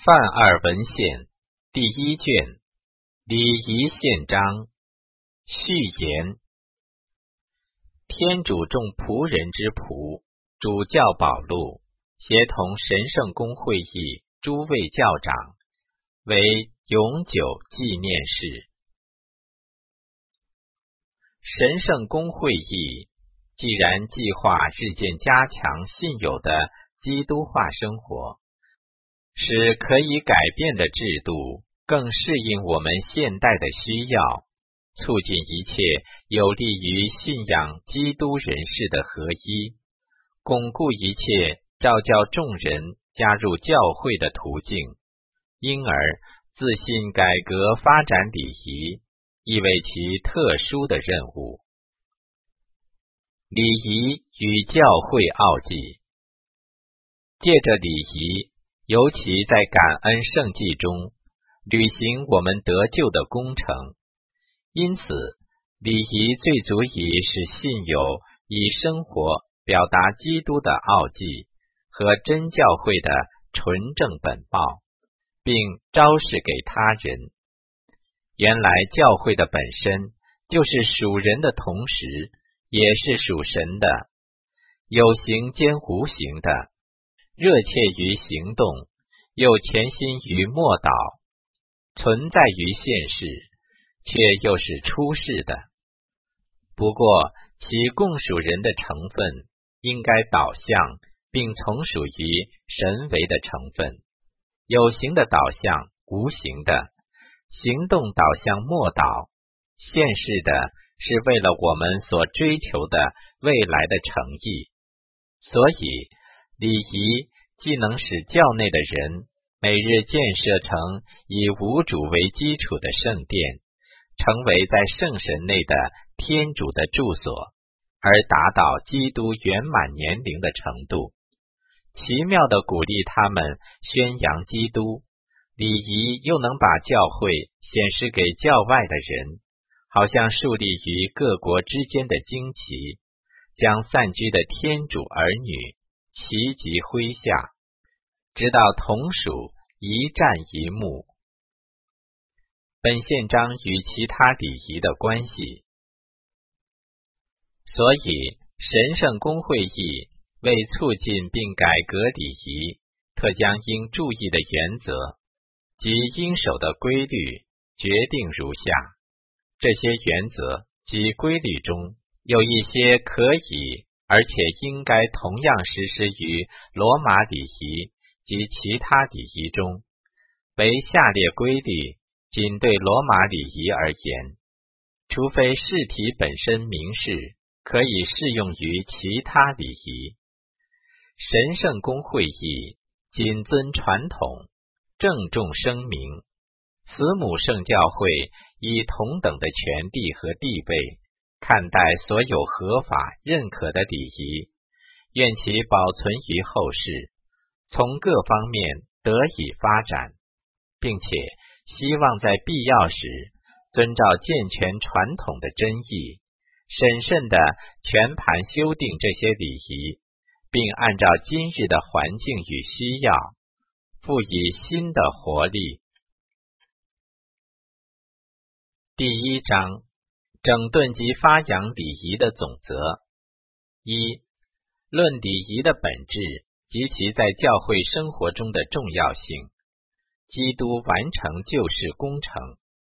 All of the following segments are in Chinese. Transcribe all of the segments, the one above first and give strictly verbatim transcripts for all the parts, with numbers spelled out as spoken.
范二文献第一卷礼仪宪章序言。天主众仆人之仆，主教保禄协同神圣公会议诸位教长，为永久纪念事。神圣公会议既然计划日渐加强信友的基督化生活，使可以改变的制度更适应我们现代的需要，促进一切有利于信仰基督人士的合一，巩固一切召叫众人加入教会的途径，因而自信改革发展礼仪，亦为其特殊的任务。礼仪与教会奥迹，借着礼仪，尤其在感恩圣祭中，履行我们得救的工程。因此，礼仪最足以使信友以生活表达基督的奥迹和真教会的纯正本报，并昭示给他人。原来教会的本身就是属人的同时，也是属神的，有形兼无形的，热切于行动，又潜心于默祷，存在于现世，却又是出世的。不过其共属人的成分应该导向并从属于神为的成分，有形的导向无形的，行动导向默祷，现世的是为了我们所追求的未来的诚意。所以礼仪既能使教内的人每日建设成以无主为基础的圣殿，成为在圣神内的天主的住所，而达到基督圆满年龄的程度，奇妙地鼓励他们宣扬基督。礼仪又能把教会显示给教外的人，好像树立于各国之间的旌旗，将散居的天主儿女齐集麾下，直到同属一战一牧。本宪章与其他礼仪的关系。所以神圣公会议为促进并改革礼仪，特将应注意的原则及应守的规律决定如下。这些原则及规律中，有一些可以而且应该同样实施于罗马礼仪及其他礼仪中，为下列规律仅对罗马礼仪而言，除非事体本身明示，可以适用于其他礼仪。神圣公会议谨遵传统，郑重声明，慈母圣教会以同等的权利和地位看待所有合法认可的礼仪，愿其保存于后世，从各方面得以发展，并且希望在必要时遵照健全传统的真意，审慎地全盘修订这些礼仪，并按照今日的环境与需要，赋予新的活力。第一章，整顿及发扬礼仪的总则。一、论礼仪的本质及其在教会生活中的重要性。基督完成救世工程。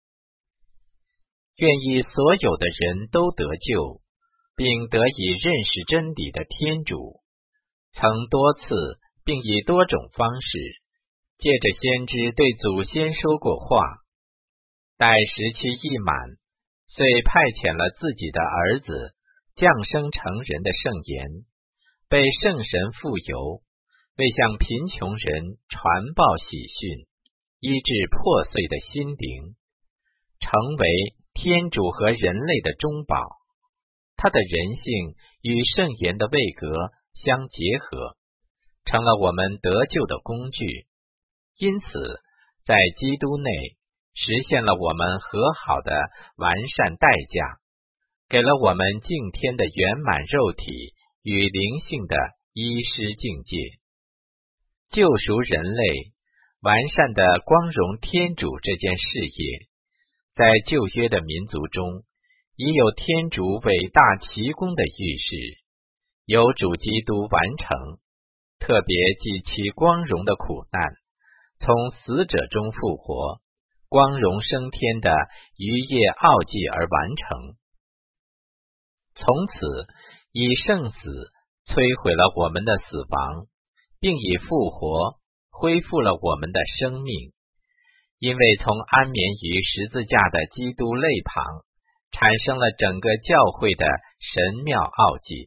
愿意所有的人都得救，并得以认识真理的天主，曾多次并以多种方式，借着先知对祖先说过话，待时期一满，遂派遣了自己的儿子降生成人的圣言，被圣神傅油，为向贫穷人传报喜讯，医治破碎的心灵，成为天主和人类的中保。他的人性与圣言的位格相结合，成了我们得救的工具。因此在基督内实现了我们和好的完善代价，给了我们敬天的圆满肉体与灵性的医师境界，救赎人类， 完善的光荣天主这件事业，在旧约的民族中，已有天主伟大奇功的预示，有主基督完成，特别记其光荣的苦难，从死者中复活，光荣升天的逾越奥迹而完成。从此，以圣死摧毁了我们的死亡，并以复活恢复了我们的生命。因为从安眠于十字架的基督肋旁，产生了整个教会的神妙奥迹。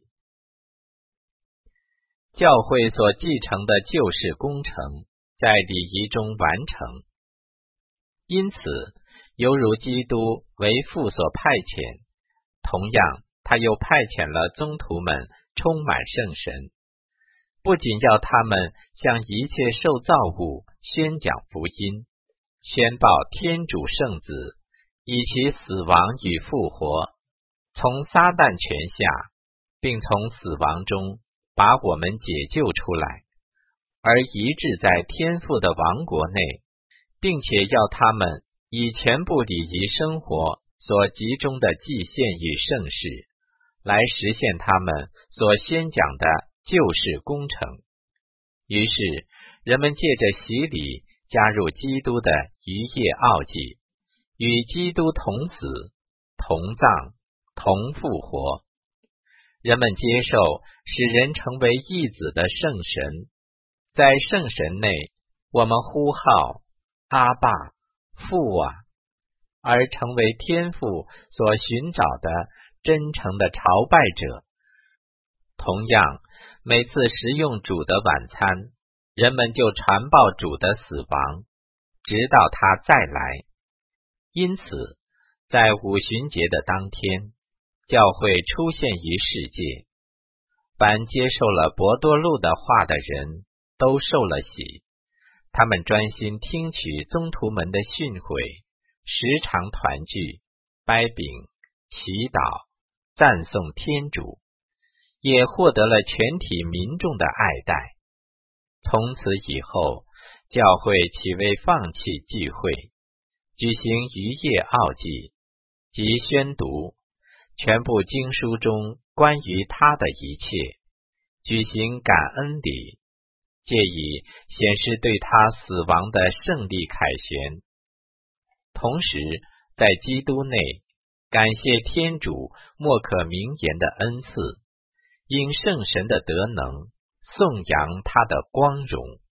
教会所继承的救世工程，在礼仪中完成。因此，犹如基督为父所派遣，同样他又派遣了宗徒们充满圣神，不仅要他们向一切受造物宣讲福音，宣报天主圣子以其死亡与复活，从撒旦权下，并从死亡中把我们解救出来，而移至在天父的王国内，并且要他们以全部礼仪生活所集中的祭献与圣事，来实现他们所宣讲的救世工程。于是，人们借着洗礼加入基督的逾越奥迹，与基督同死、同葬、同复活。人们接受使人成为义子的圣神，在圣神内，我们呼号阿爸、父啊，而成为天父所寻找的真诚的朝拜者。同样，每次食用主的晚餐，人们就传报主的死亡，直到他再来。因此，在五旬节的当天，教会出现于世界，凡接受了伯多禄的话的人都受了洗，他们专心听取宗徒们的训诲，时常团聚，掰饼、祈祷、赞颂天主，也获得了全体民众的爱戴。从此以后，教会岂为放弃聚会，举行逾越奥迹，即宣读全部经书中关于他的一切，举行感恩礼，借以显示对他死亡的胜利凯旋。同时，在基督内感谢天主莫可名言的恩赐，因圣神的德能颂扬他的光荣。